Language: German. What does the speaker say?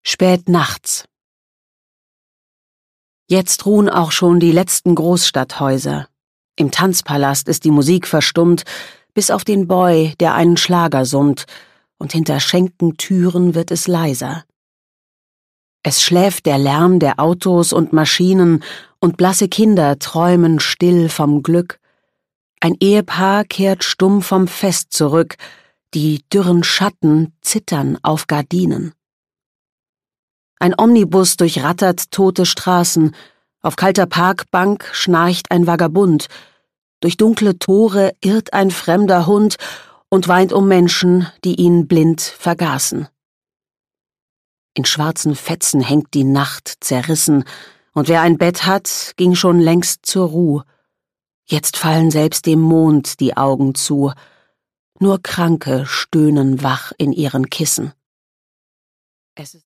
Spät nachts. Jetzt ruhen auch schon die letzten Großstadthäuser. Im Tanzpalast ist die Musik verstummt, bis auf den Boy, der einen Schlager summt, und hinter Schenkentüren wird es leiser. Es schläft der Lärm der Autos und Maschinen, und blasse Kinder träumen still vom Glück. Ein Ehepaar kehrt stumm vom Fest zurück, die dürren Schatten zittern auf Gardinen. Ein Omnibus durchrattert tote Straßen, auf kalter Parkbank schnarcht ein Vagabund, durch dunkle Tore irrt ein fremder Hund und weint um Menschen, die ihn blind vergaßen. In schwarzen Fetzen hängt die Nacht zerrissen, und wer ein Bett hat, ging schon längst zur Ruh. Jetzt fallen selbst dem Mond die Augen zu, nur Kranke stöhnen wach in ihren Kissen. Es ist